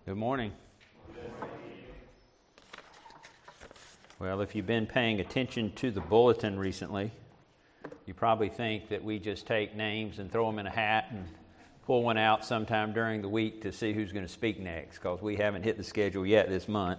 Good morning. Well, if you've been paying attention to the bulletin recently, you probably think that we just take names and throw them in a hat and pull one out sometime during the week to see who's going to speak next, because we haven't hit the schedule yet this month.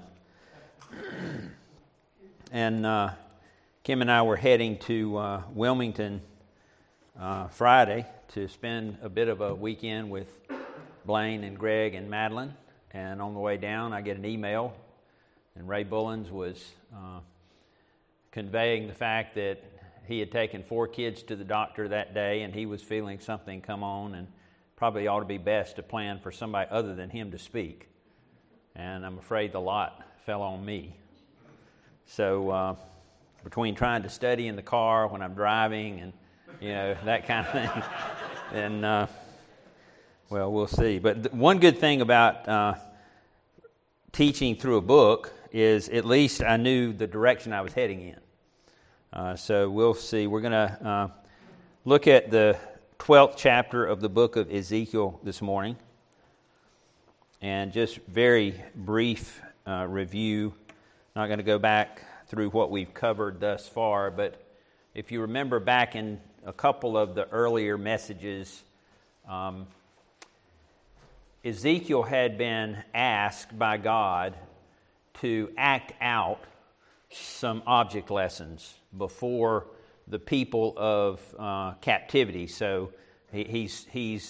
And Kim and I were heading to Wilmington Friday to spend a bit of a weekend with Blaine and Greg and Madeline. And on the way down, I get an email, and Ray Bullens was conveying the fact that he had taken 4 kids to the doctor that day, and he was feeling something come on, and probably ought to be best to plan for somebody other than him to speak. And I'm afraid the lot fell on me. So between trying to study in the car when I'm driving and, that kind of thing, then... Well, we'll see. But one good thing about teaching through a book is at least I knew the direction I was heading in. So we'll see. We're going to look at the 12th chapter of the book of Ezekiel this morning. And just very brief review. Not going to go back through what we've covered thus far, but if you remember back in a couple of the earlier messages, Ezekiel had been asked by God to act out some object lessons before the people of captivity. So he's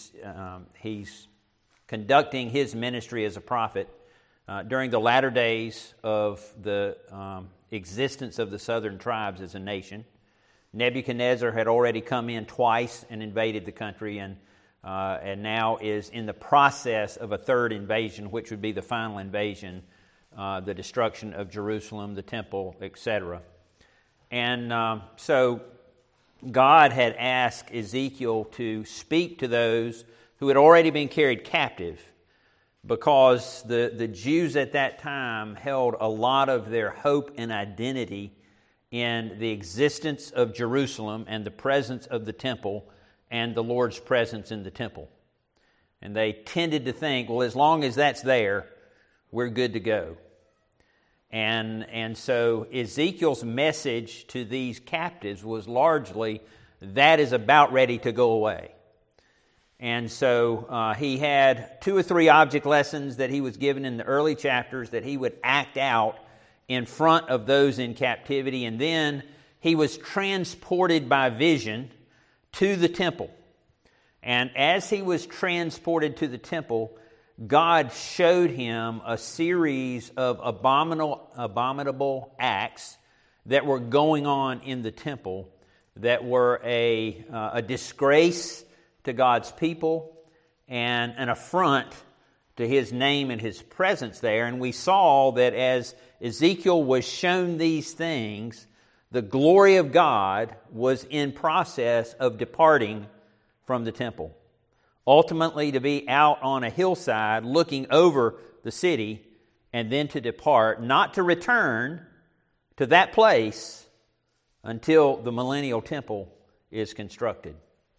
conducting his ministry as a prophet during the latter days of the existence of the southern tribes as a nation. Nebuchadnezzar had already come in twice and invaded the country, and now is in the process of a third invasion, which would be the final invasion, the destruction of Jerusalem, the temple, etc. And so God had asked Ezekiel to speak to those who had already been carried captive, because the Jews at that time held a lot of their hope and identity in the existence of Jerusalem and the presence of the temple and the Lord's presence in the temple. And they tended to think, well, as long as that's there, we're good to go. And so Ezekiel's message to these captives was largely, that is about ready to go away. And so he had 2 or 3 object lessons that he was given in the early chapters that he would act out in front of those in captivity. And then he was transported by vision to the temple. And as he was transported to the temple, God showed him a series of abominable acts that were going on in the temple that were a disgrace to God's people and an affront to His name and His presence there. And we saw that as Ezekiel was shown these things, the glory of God was in process of departing from the temple, ultimately to be out on a hillside looking over the city, and then to depart, not to return to that place until the millennial temple is constructed.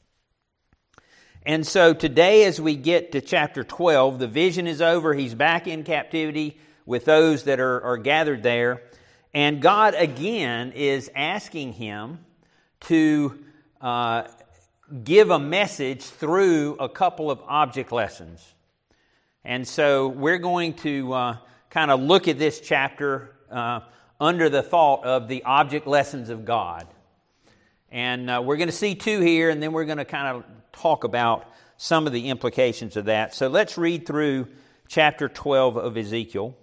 And so today, as we get to chapter 12, the vision is over. He's back in captivity with those that are gathered there. And God again is asking him to give a message through a couple of object lessons. And so we're going to kind of look at this chapter under the thought of the object lessons of God. And we're going to see 2 here, and then we're going to kind of talk about some of the implications of that. So let's read through chapter 12 of Ezekiel.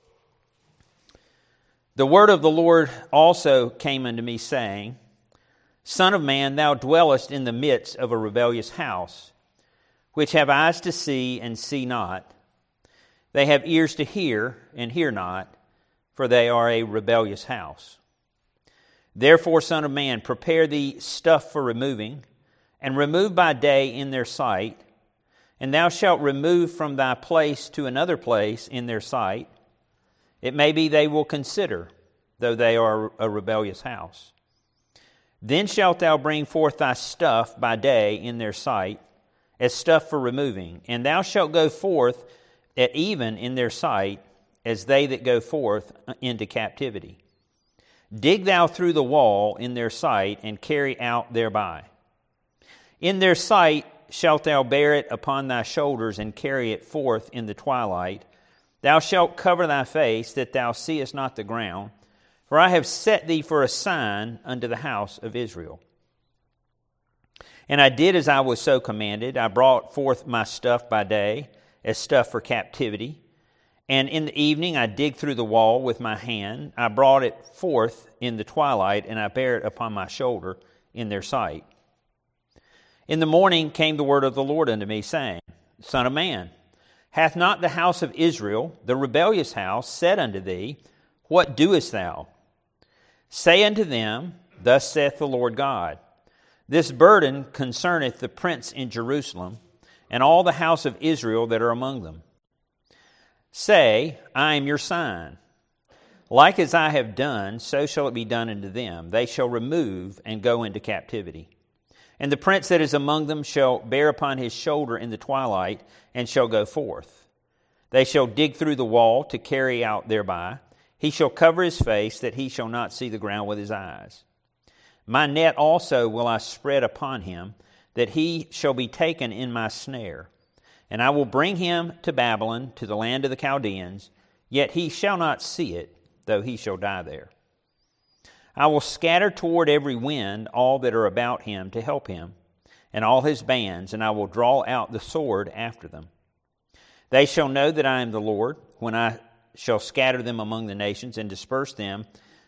The word of the Lord also came unto me, saying, Son of man, thou dwellest in the midst of a rebellious house, which have eyes to see and see not. They have ears to hear and hear not, for they are a rebellious house. Therefore, Son of man, prepare thee stuff for removing, and remove by day in their sight, and thou shalt remove from thy place to another place in their sight. It may be they will consider, though they are a rebellious house. Then shalt thou bring forth thy stuff by day in their sight, as stuff for removing, and thou shalt go forth at even in their sight as they that go forth into captivity. Dig thou through the wall in their sight, and carry out thereby. In their sight shalt thou bear it upon thy shoulders, and carry it forth in the twilight. Thou shalt cover thy face, that thou seest not the ground. For I have set thee for a sign unto the house of Israel. And I did as I was so commanded. I brought forth my stuff by day, as stuff for captivity. And in the evening I digged through the wall with my hand. I brought it forth in the twilight, and I bare it upon my shoulder in their sight. In the morning came the word of the Lord unto me, saying, Son of man, hath not the house of Israel, the rebellious house, said unto thee, What doest thou? Say unto them, Thus saith the Lord God, This burden concerneth the prince in Jerusalem, and all the house of Israel that are among them. Say, I am your sign. Like as I have done, so shall it be done unto them. They shall remove and go into captivity. And the prince that is among them shall bear upon his shoulder in the twilight, and shall go forth. They shall dig through the wall to carry out thereby. He shall cover his face, that he shall not see the ground with his eyes. My net also will I spread upon him, that he shall be taken in my snare. And I will bring him to Babylon, to the land of the Chaldeans, yet he shall not see it, though he shall die there. I will scatter toward every wind all that are about him to help him, and all his bands, and I will draw out the sword after them. They shall know that I am the Lord, when I shall scatter them among the nations and disperse them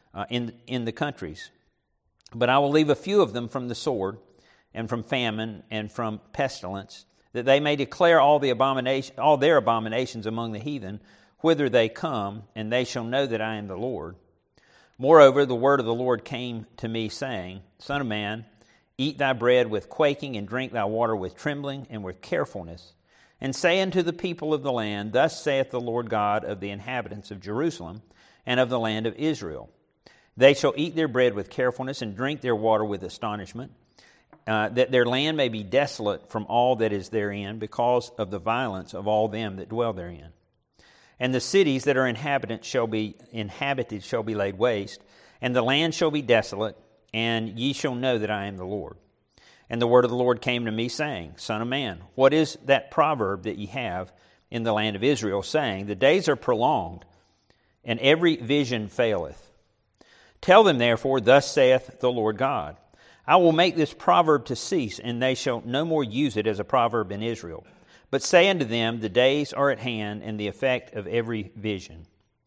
in the countries. But I will leave a few of them from the sword, and from famine, and from pestilence, that they may declare all their abominations among the heathen, whither they come, and they shall know that I am the Lord. Moreover, the word of the Lord came to me, saying, Son of man, eat thy bread with quaking, and drink thy water with trembling and with carefulness. And say unto the people of the land, Thus saith the Lord God of the inhabitants of Jerusalem and of the land of Israel. They shall eat their bread with carefulness, and drink their water with astonishment, that their land may be desolate from all that is therein, because of the violence of all them that dwell therein. And the cities that are inhabited shall be laid waste, and the land shall be desolate, and ye shall know that I am the Lord. And the word of the Lord came to me, saying, Son of man, what is that proverb that ye have in the land of Israel, saying, The days are prolonged, and every vision faileth? Tell them therefore, Thus saith the Lord God, I will make this proverb to cease, and they shall no more use it as a proverb in Israel. But say unto them, The days are at hand, and the effect of every vision.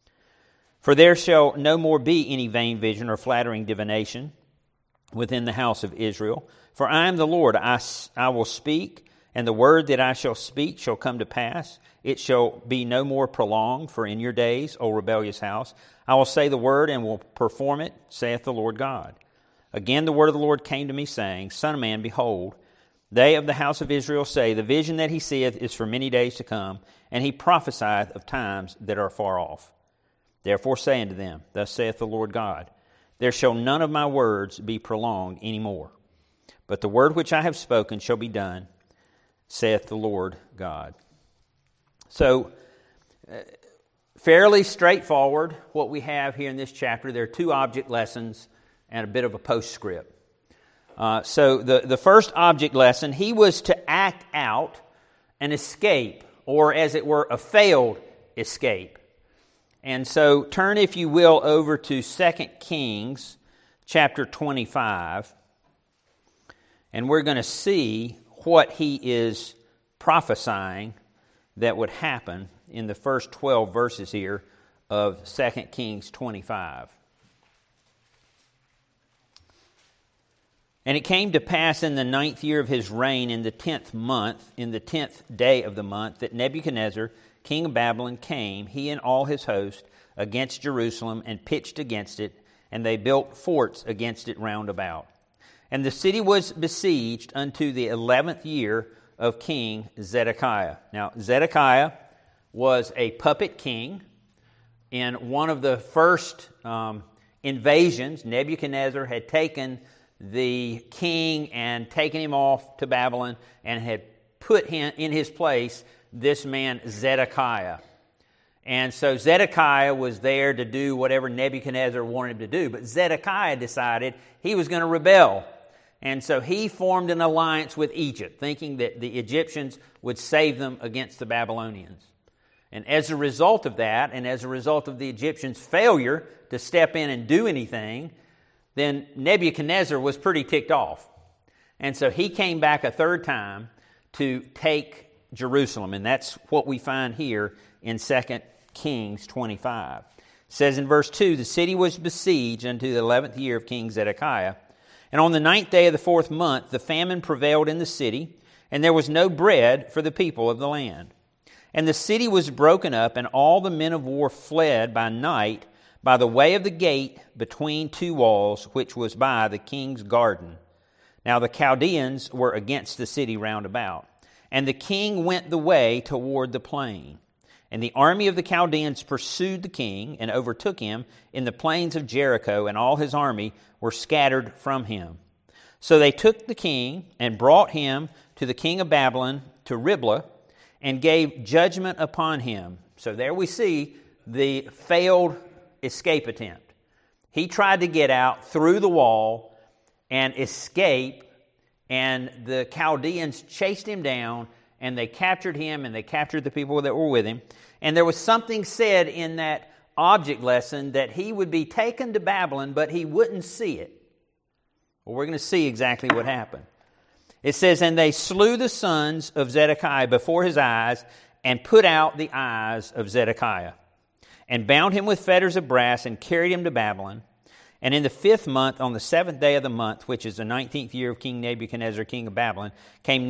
For there shall no more be any vain vision or flattering divination within the house of Israel. For I am the Lord, I will speak, and the word that I shall speak shall come to pass. It shall be no more prolonged, for in your days, O rebellious house, I will say the word and will perform it, saith the Lord God. Again the word of the Lord came to me, saying, Son of man, behold, they of the house of Israel say, The vision that he seeth is for many days to come, and he prophesieth of times that are far off. Therefore say unto them, Thus saith the Lord God, There shall none of my words be prolonged any more, but the word which I have spoken shall be done, saith the Lord God. So, fairly straightforward what we have here in this chapter. There are two object lessons and a bit of a postscript. So the first object lesson, he was to act out an escape, or as it were, a failed escape. And so turn, if you will, over to 2 Kings chapter 25, and we're going to see what he is prophesying that would happen in the first 12 verses here of 2 Kings 25. And it came to pass in the 9th year of his reign, in the 10th month, in the 10th day of the month, that Nebuchadnezzar, king of Babylon, came, he and all his host, against Jerusalem, and pitched against it, and they built forts against it round about. And the city was besieged unto the 11th year of King Zedekiah. Now, Zedekiah was a puppet king. In one of the first invasions, Nebuchadnezzar had taken the king and taken him off to Babylon and had put him in his place this man Zedekiah. And so Zedekiah was there to do whatever Nebuchadnezzar wanted him to do. But Zedekiah decided he was going to rebel. And so he formed an alliance with Egypt, thinking that the Egyptians would save them against the Babylonians. And as a result of that, and as a result of the Egyptians' failure to step in and do anything, then Nebuchadnezzar was pretty ticked off. And so he came back a third time to take Jerusalem. And that's what we find here in 2 Kings 25. It says in verse 2, the city was besieged unto the 11th year of King Zedekiah. And on the 9th day of the 4th month, the famine prevailed in the city, and there was no bread for the people of the land. And the city was broken up, and all the men of war fled by night by the way of the gate between two walls, which was by the king's garden. Now the Chaldeans were against the city round about. And the king went the way toward the plain. And the army of the Chaldeans pursued the king and overtook him in the plains of Jericho, and all his army were scattered from him. So they took the king and brought him to the king of Babylon, to Riblah, and gave judgment upon him. So there we see the failed escape attempt. He tried to get out through the wall and escape, and the Chaldeans chased him down, and they captured him, and they captured the people that were with him. And there was something said in that object lesson that he would be taken to Babylon, but he wouldn't see it. Well, we're going to see exactly what happened. It says, and they slew the sons of Zedekiah before his eyes, and put out the eyes of Zedekiah, and bound him with fetters of brass, and carried him to Babylon. And in the 5th month, on the 7th day of the month, which is the 19th year of King Nebuchadnezzar, king of Babylon, came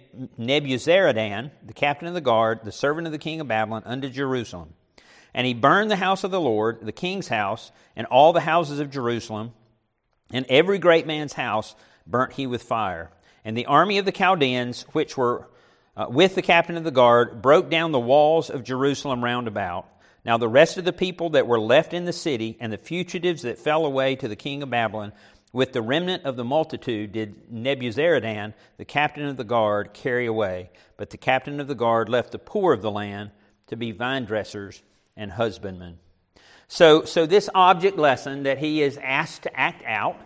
Nebuzaradan, the captain of the guard, the servant of the king of Babylon, unto Jerusalem. And he burned the house of the Lord, the king's house, and all the houses of Jerusalem, and every great man's house burnt he with fire. And the army of the Chaldeans, which were with the captain of the guard, broke down the walls of Jerusalem round about. Now the rest of the people that were left in the city, and the fugitives that fell away to the king of Babylon, with the remnant of the multitude, did Nebuzaradan, the captain of the guard, carry away. But the captain of the guard left the poor of the land to be vine dressers and husbandmen. So this object lesson that he is asked to act out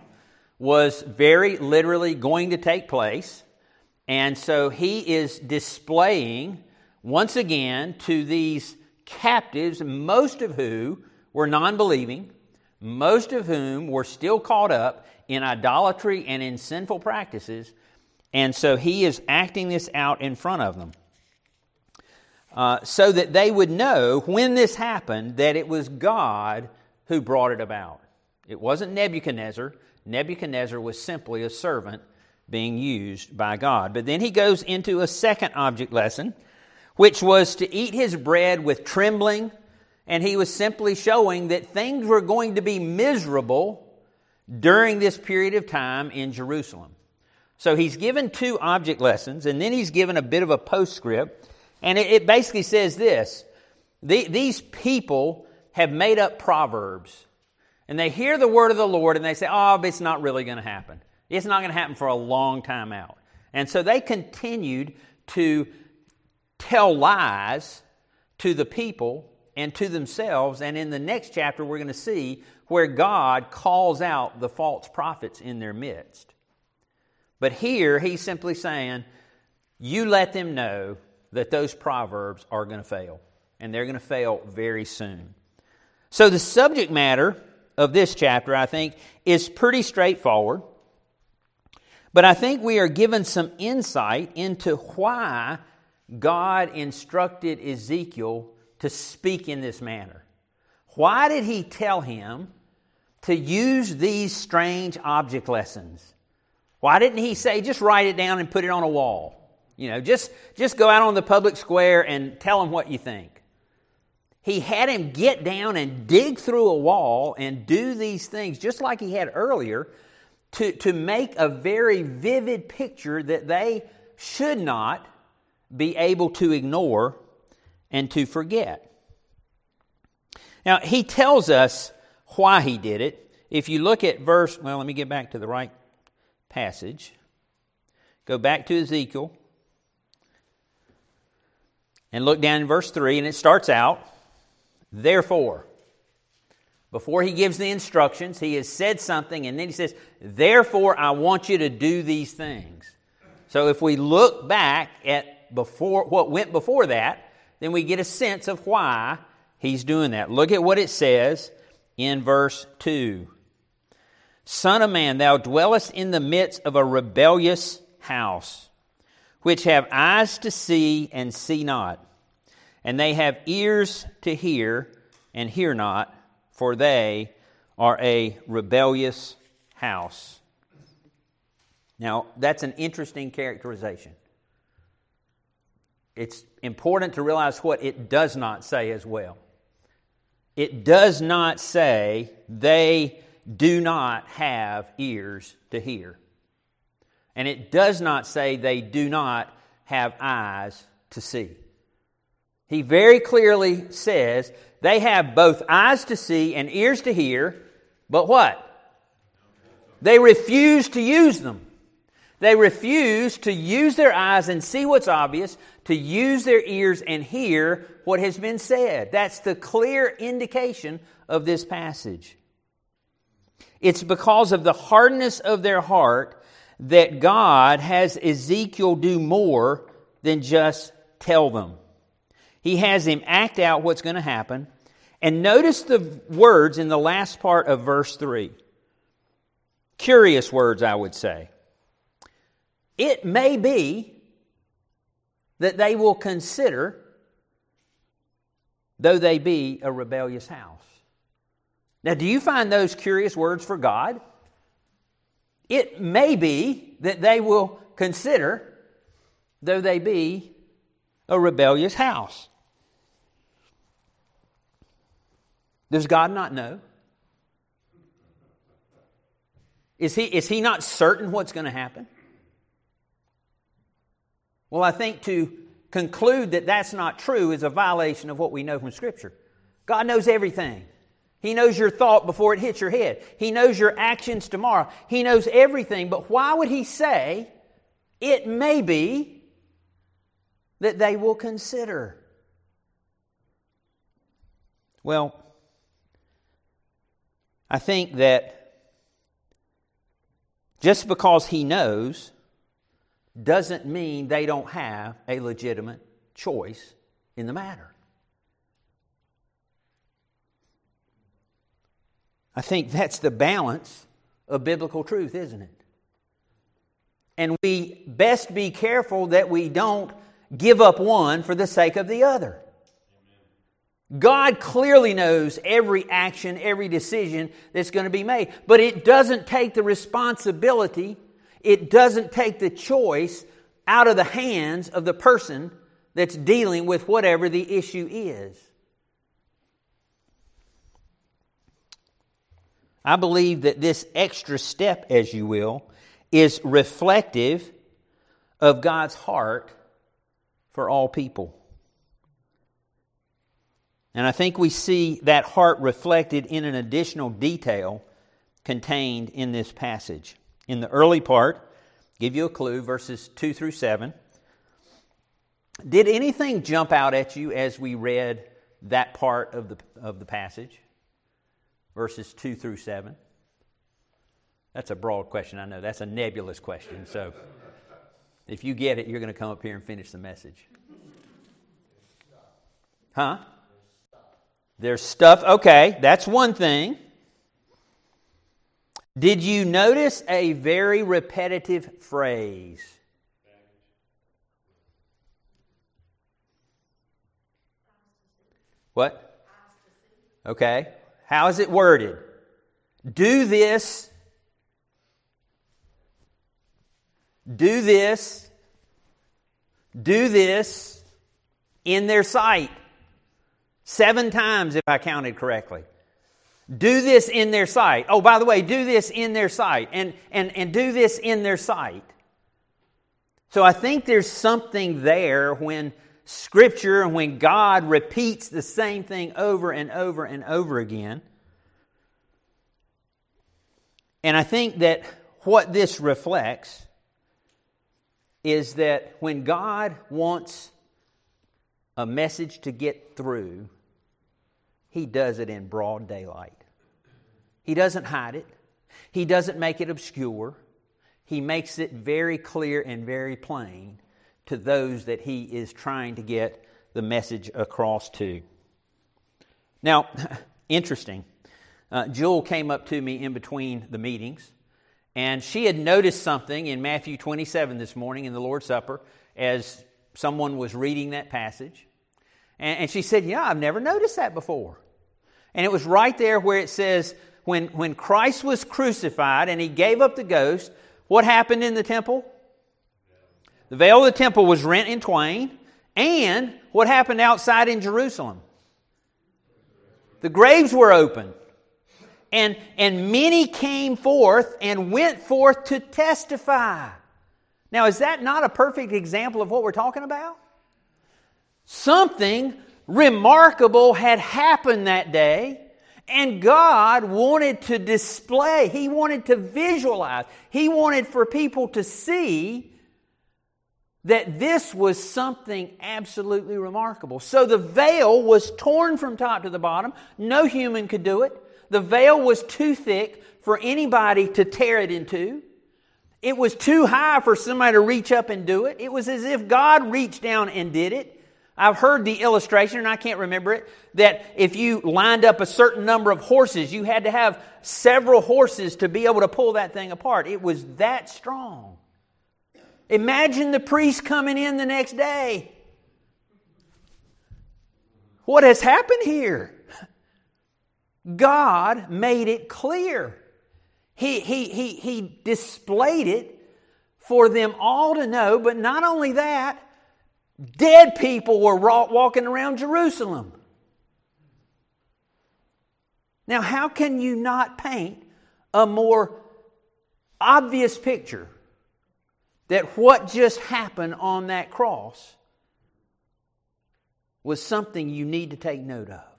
was very literally going to take place. And so he is displaying, once again, to these captives, most of whom were non-believing, most of whom were still caught up in idolatry and in sinful practices. And so he is acting this out in front of them, so that they would know when this happened that it was God who brought it about. It wasn't Nebuchadnezzar. Nebuchadnezzar was simply a servant being used by God. But then he goes into a second object lesson, which was to eat his bread with trembling, and he was simply showing that things were going to be miserable during this period of time in Jerusalem. So he's given two object lessons, and then he's given a bit of a postscript, and it basically says this: these people have made up proverbs, and they hear the word of the Lord, and they say, oh, but it's not really going to happen. It's not going to happen for a long time out. And so they continued to tell lies to the people and to themselves. And in the next chapter, we're going to see where God calls out the false prophets in their midst. But here, he's simply saying, you let them know that those proverbs are going to fail. And they're going to fail very soon. So the subject matter of this chapter, I think, is pretty straightforward. But I think we are given some insight into why God instructed Ezekiel to speak in this manner. Why did he tell him to use these strange object lessons? Why didn't he say, just write it down and put it on a wall? Just go out on the public square and tell him what you think. He had him get down and dig through a wall and do these things, just like he had earlier, to make a very vivid picture that they should not be able to ignore and to forget. Now, he tells us why he did it. If you look at let me get back to the right passage. Go back to Ezekiel. And look down in verse 3, and it starts out, therefore. Before he gives the instructions, he has said something, and then he says, therefore I want you to do these things. So if we look back at what went before that, then we get a sense of why he's doing that. Look at what it says in verse 2. Son of man, thou dwellest in the midst of a rebellious house, which have eyes to see and see not, and they have ears to hear and hear not, for they are a rebellious house. Now, that's an interesting characterization. It's important to realize what it does not say as well. It does not say they do not have ears to hear. And it does not say they do not have eyes to see. He very clearly says they have both eyes to see and ears to hear, but what? They refuse to use them. They refuse to use their eyes and see what's obvious, to use their ears and hear what has been said. That's the clear indication of this passage. It's because of the hardness of their heart that God has Ezekiel do more than just tell them. He has him act out what's going to happen. And notice the words in the last part of verse 3. Curious words, I would say. It may be that they will consider, though they be a rebellious house. Now, do you find those curious words for God? It may be that they will consider, though they be a rebellious house. Does God not know? Is he not certain what's going to happen? Well, I think to conclude that that's not true is a violation of what we know from Scripture. God knows everything. He knows your thought before it hits your head. He knows your actions tomorrow. He knows everything. But why would He say, it may be that they will consider? Well, I think that just because He knows doesn't mean they don't have a legitimate choice in the matter. I think that's the balance of biblical truth, isn't it? And we best be careful that we don't give up one for the sake of the other. God clearly knows every action, every decision that's going to be made. But it doesn't take the responsibility, it doesn't take the choice out of the hands of the person that's dealing with whatever the issue is. I believe that this extra step, as you will, is reflective of God's heart for all people. And I think we see that heart reflected in an additional detail contained in this passage. In the early part, give you a clue, verses 2 through 7. Did anything jump out at you as we read that part of the passage? Verses 2 through 7. That's a broad question, I know. That's a nebulous question. So if you get it, you're going to come up here and finish the message. Huh? There's stuff. Okay, that's one thing. Did you notice a very repetitive phrase? What? Okay. How is it worded? Do this. Do this. Do this in their sight. 7 times if I counted correctly. Do this in their sight. Oh, by the way, do this in their sight. And do this in their sight. So I think there's something there when Scripture and when God repeats the same thing over and over and over again. And I think that what this reflects is that when God wants a message to get through, He does it in broad daylight. He doesn't hide it. He doesn't make it obscure. He makes it very clear and very plain to those that He is trying to get the message across to. Now, interesting. Jewel came up to me in between the meetings, and she had noticed something in Matthew 27 this morning in the Lord's Supper as someone was reading that passage. And she said, I've never noticed that before. And it was right there where it says, when Christ was crucified and He gave up the ghost, what happened in the temple? The veil of the temple was rent in twain. And what happened outside in Jerusalem? The graves were opened. And many came forth and went forth to testify. Now, is that not a perfect example of what we're talking about? Something remarkable had happened that day, and God wanted to display, He wanted to visualize, He wanted for people to see that this was something absolutely remarkable. So the veil was torn from top to the bottom. No human could do it. The veil was too thick for anybody to tear it in two. It was too high for somebody to reach up and do it. It was as if God reached down and did it. I've heard the illustration, and I can't remember it, that if you lined up a certain number of horses, you had to have several horses to be able to pull that thing apart. It was that strong. Imagine the priest coming in the next day. What has happened here? God made it clear. He displayed it for them all to know, but not only that, dead people were walking around Jerusalem. Now, how can you not paint a more obvious picture that what just happened on that cross was something you need to take note of?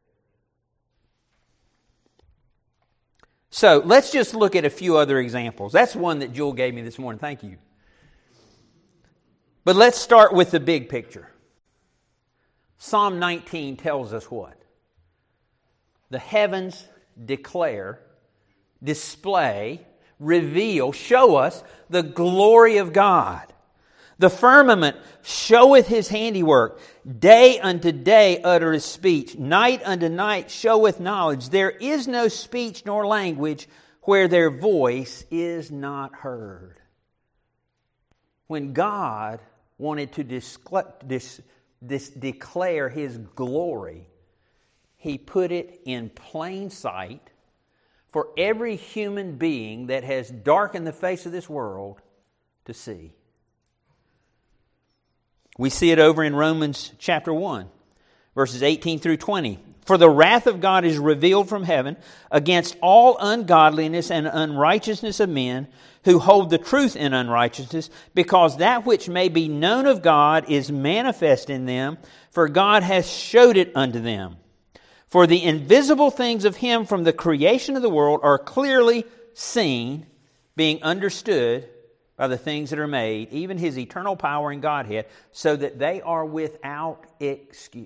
So, let's just look at a few other examples. That's one that Jewel gave me this morning. Thank you. But let's start with the big picture. Psalm 19 tells us what? The heavens declare, display, reveal, show us the glory of God. The firmament showeth His handiwork. Day unto day uttereth speech. Night unto night showeth knowledge. There is no speech nor language where their voice is not heard. When God wanted to declare His glory, He put it in plain sight for every human being that has darkened the face of this world to see. We see it over in Romans chapter 1, verses 18 through 20. For the wrath of God is revealed from heaven against all ungodliness and unrighteousness of men who hold the truth in unrighteousness, because that which may be known of God is manifest in them, for God hath showed it unto them. For the invisible things of Him from the creation of the world are clearly seen, being understood by the things that are made, even His eternal power and Godhead, so that they are without excuse.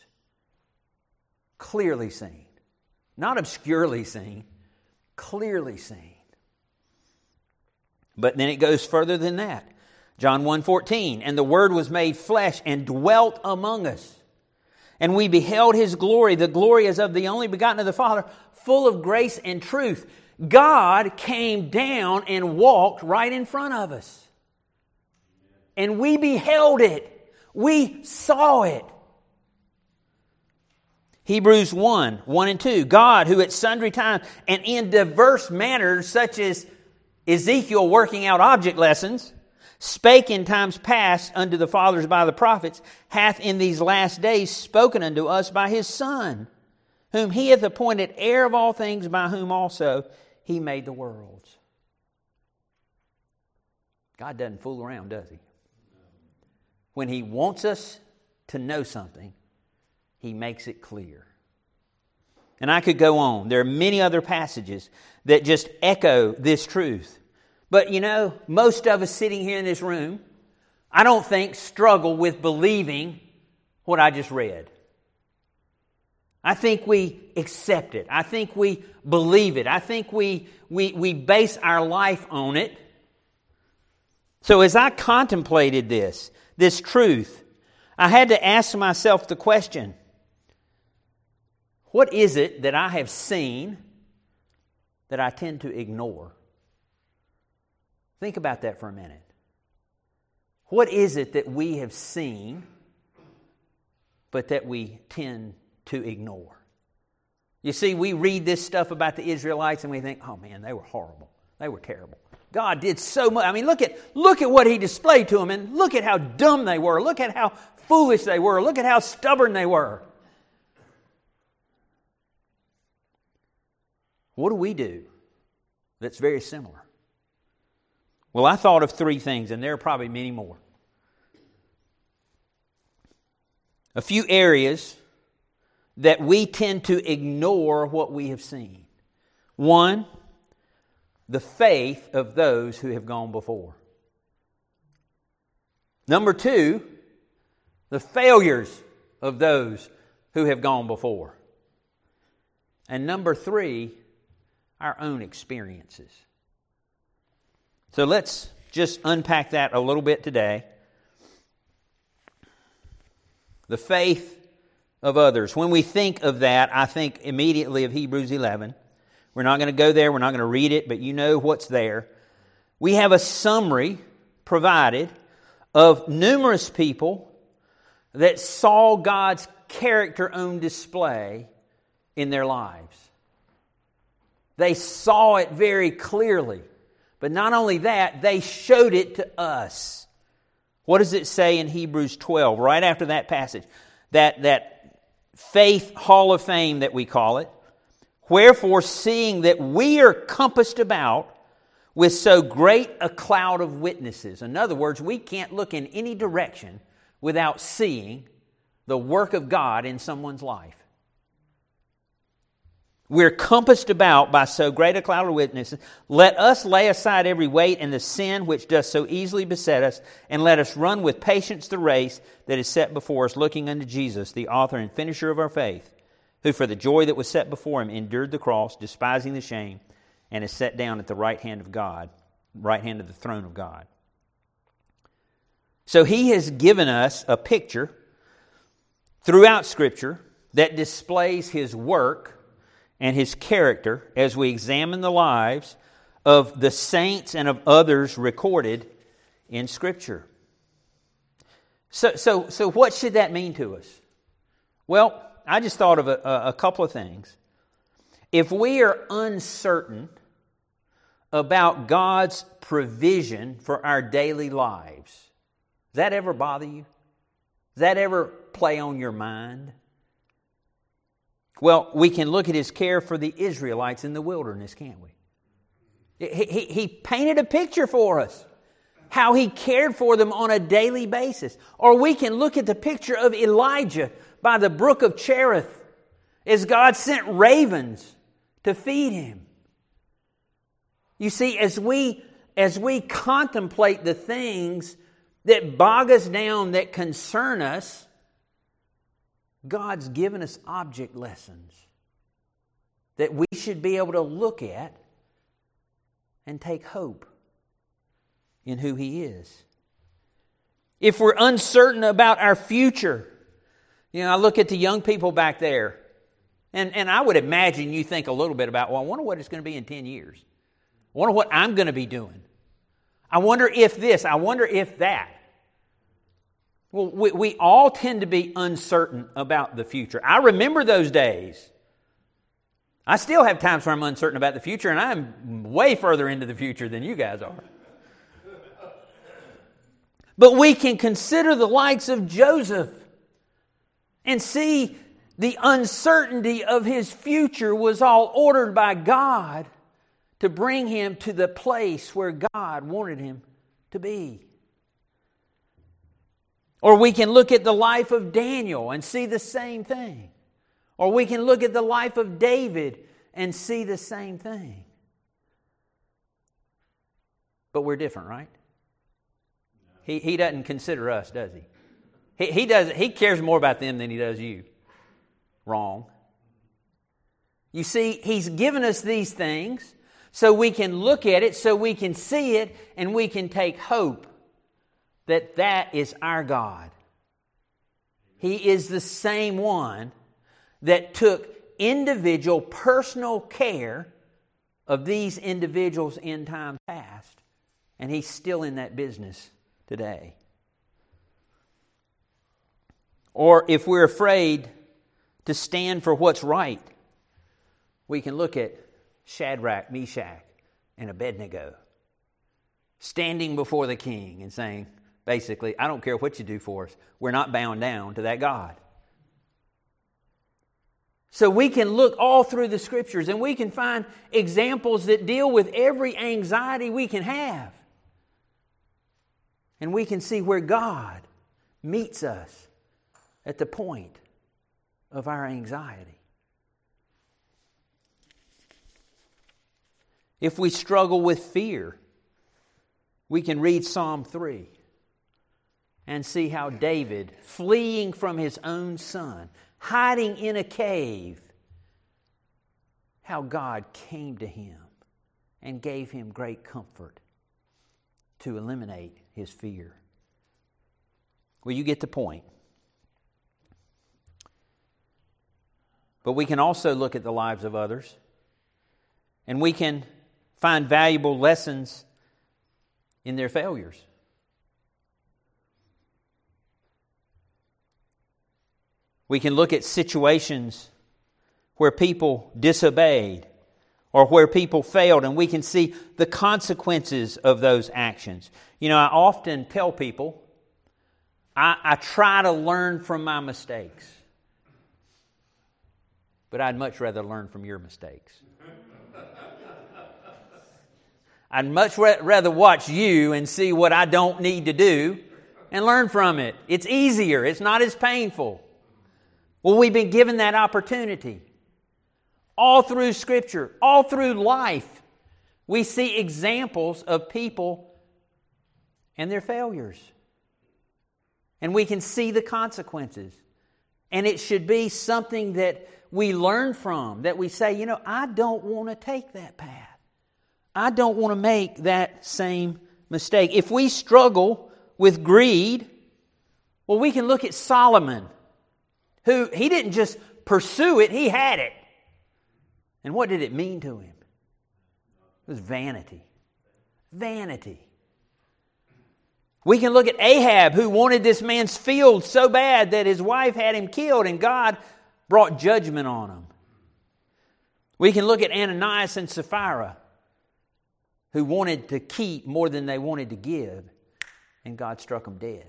Clearly seen. Not obscurely seen. Clearly seen. But then it goes further than that. John 1:14, and the Word was made flesh and dwelt among us. And we beheld His glory. The glory is of the only begotten of the Father, full of grace and truth. God came down and walked right in front of us. And we beheld it. We saw it. Hebrews 1 and 2. God, who at sundry times and in diverse manners, such as Ezekiel working out object lessons, spake in times past unto the fathers by the prophets, hath in these last days spoken unto us by His Son, whom He hath appointed heir of all things, by whom also He made the worlds. God doesn't fool around, does He? When He wants us to know something, He makes it clear. And I could go on. There are many other passages that just echo this truth. But you know, most of us sitting here in this room, I don't think struggle with believing what I just read. I think we accept it. I think we believe it. I think we base our life on it. So as I contemplated this truth, I had to ask myself the question, what is it that I have seen that I tend to ignore? Think about that for a minute. What is it that we have seen, but that we tend to ignore? You see, we read this stuff about the Israelites and we think, oh man, they were horrible. They were terrible. God did so much. I mean, look at what He displayed to them, and look at how dumb they were. Look at how foolish they were. Look at how stubborn they were. What do we do that's very similar? Well, I thought of 3 things, and there are probably many more. A few areas that we tend to ignore what we have seen. 1, the faith of those who have gone before. Number 2, the failures of those who have gone before. And number 3, our own experiences. So let's just unpack that a little bit today. The faith of others. When we think of that, I think immediately of Hebrews 11. We're not going to go there. We're not going to read it, but you know what's there. We have a summary provided of numerous people that saw God's character on display in their lives. They saw it very clearly. But not only that, they showed it to us. What does it say in Hebrews 12, right after that passage? That faith hall of fame that we call it. Wherefore, seeing that we are compassed about with so great a cloud of witnesses. In other words, we can't look in any direction without seeing the work of God in someone's life. We're compassed about by so great a cloud of witnesses. Let us lay aside every weight and the sin which does so easily beset us, and let us run with patience the race that is set before us, looking unto Jesus, the author and finisher of our faith, who for the joy that was set before Him endured the cross, despising the shame, and is set down at the right hand of God, right hand of the throne of God. So He has given us a picture throughout Scripture that displays His work and His character as we examine the lives of the saints and of others recorded in Scripture. So what should that mean to us? Well, I just thought of a couple of things. If we are uncertain about God's provision for our daily lives, does that ever bother you? Does that ever play on your mind? Well, we can look at His care for the Israelites in the wilderness, can't we? He painted a picture for us, how He cared for them on a daily basis. Or we can look at the picture of Elijah by the brook of Cherith, as God sent ravens to feed him. You see, as we contemplate the things that bog us down, that concern us, God's given us object lessons that we should be able to look at and take hope in who He is. If we're uncertain about our future, I look at the young people back there, and I would imagine you think a little bit about, well, I wonder what it's going to be in 10 years. I wonder what I'm going to be doing. I wonder if this, I wonder if that. Well, we all tend to be uncertain about the future. I remember those days. I still have times where I'm uncertain about the future, and I'm way further into the future than you guys are. But we can consider the likes of Joseph and see the uncertainty of his future was all ordered by God to bring him to the place where God wanted him to be. Or we can look at the life of Daniel and see the same thing. Or we can look at the life of David and see the same thing. But we're different, right? He doesn't consider us, does he? He cares more about them than he does you. Wrong. You see, He's given us these things so we can look at it, so we can see it, and we can take hope that that is our God. He is the same one that took individual personal care of these individuals in time past, and He's still in that business today. Or if we're afraid to stand for what's right, we can look at Shadrach, Meshach, and Abednego standing before the king and saying, basically, I don't care what you do for us. We're not bound down to that God. So we can look all through the Scriptures and we can find examples that deal with every anxiety we can have. And we can see where God meets us at the point of our anxiety. If we struggle with fear, we can read Psalm 3 and see how David, fleeing from his own son, hiding in a cave, how God came to him and gave him great comfort to eliminate his fear. Well, you get the point. But we can also look at the lives of others, and we can find valuable lessons in their failures. We can look at situations where people disobeyed or where people failed, and we can see the consequences of those actions. You know, I often tell people, I try to learn from my mistakes, but I'd much rather learn from your mistakes. I'd much rather watch you and see what I don't need to do and learn from it. It's easier. It's not as painful. Well, we've been given that opportunity. All through Scripture, all through life, we see examples of people and their failures. And we can see the consequences. And it should be something that we learn from, that we say, you know, I don't want to take that path. I don't want to make that same mistake. If we struggle with greed, well, we can look at Solomon, who he didn't just pursue it, he had it. And what did it mean to him? It was vanity. Vanity. We can look at Ahab, who wanted this man's field so bad that his wife had him killed, and God brought judgment on him. We can look at Ananias and Sapphira, who wanted to keep more than they wanted to give, and God struck them dead.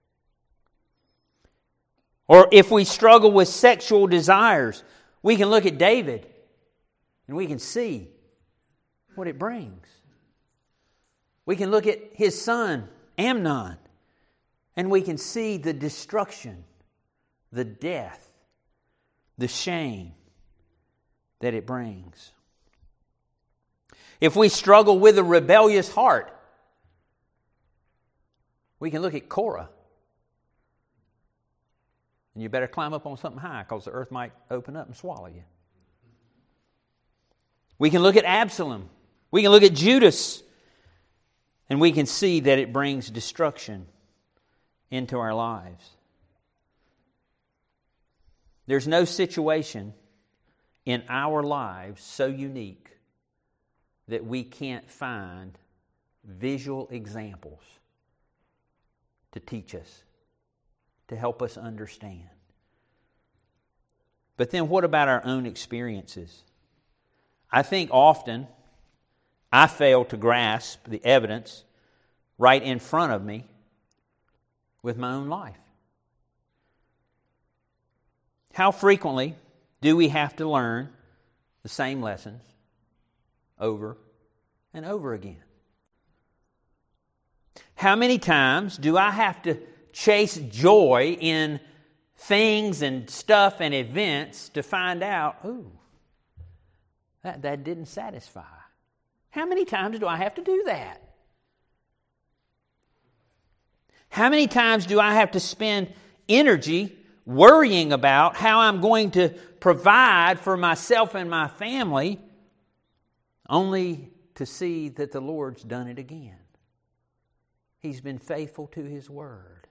Or if we struggle with sexual desires, we can look at David and we can see what it brings. We can look at his son, Amnon, and we can see the destruction, the death, the shame that it brings. If we struggle with a rebellious heart, we can look at Korah. And you better climb up on something high because the earth might open up and swallow you. We can look at Absalom. We can look at Judas. And we can see that it brings destruction into our lives. There's no situation in our lives so unique that we can't find visual examples to teach us, to help us understand. But then what about our own experiences? I think often I fail to grasp the evidence right in front of me with my own life. How frequently do we have to learn the same lessons over and over again? How many times do I have to chase joy in things and stuff and events to find out, that didn't satisfy? How many times do I have to do that? How many times do I have to spend energy worrying about how I'm going to provide for myself and my family, only to see that the Lord's done it again. He's been faithful to His Word.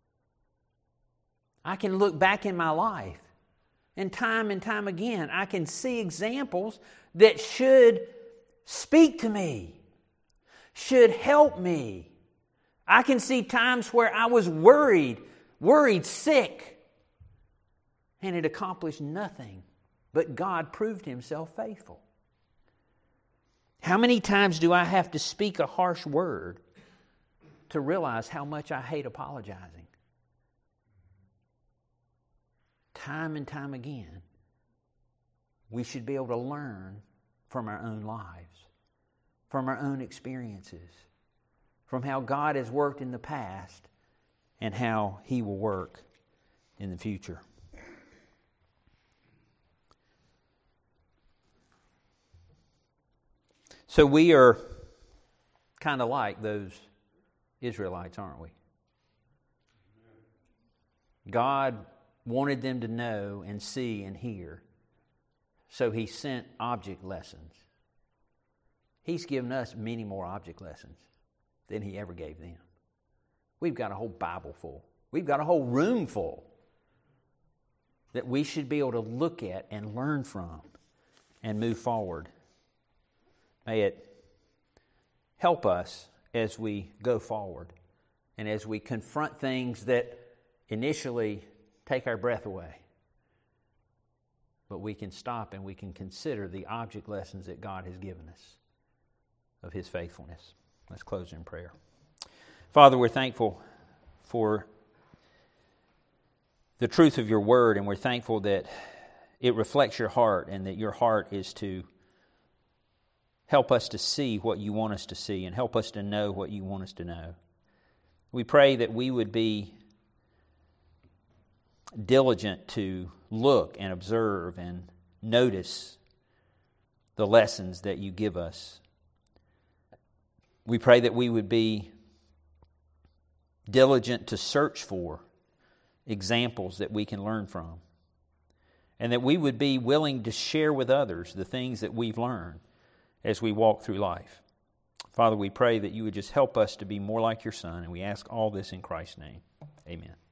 I can look back in my life, and time again, I can see examples that should speak to me, should help me. I can see times where I was worried, sick, and it accomplished nothing, but God proved Himself faithful. How many times do I have to speak a harsh word to realize how much I hate apologizing? Time and time again, we should be able to learn from our own lives, from our own experiences, from how God has worked in the past and how He will work in the future. So we are kind of like those Israelites, aren't we? God wanted them to know and see and hear, so He sent object lessons. He's given us many more object lessons than He ever gave them. We've got a whole Bible full. We've got a whole room full that we should be able to look at and learn from and move forward. May it help us as we go forward and as we confront things that initially take our breath away. But we can stop and we can consider the object lessons that God has given us of His faithfulness. Let's close in prayer. Father, we're thankful for the truth of Your Word, and we're thankful that it reflects Your heart and that Your heart is to help us to see what You want us to see and help us to know what You want us to know. We pray that we would be diligent to look and observe and notice the lessons that You give us. We pray that we would be diligent to search for examples that we can learn from, and that we would be willing to share with others the things that we've learned as we walk through life. Father, we pray that You would just help us to be more like Your Son, and we ask all this in Christ's name. Amen.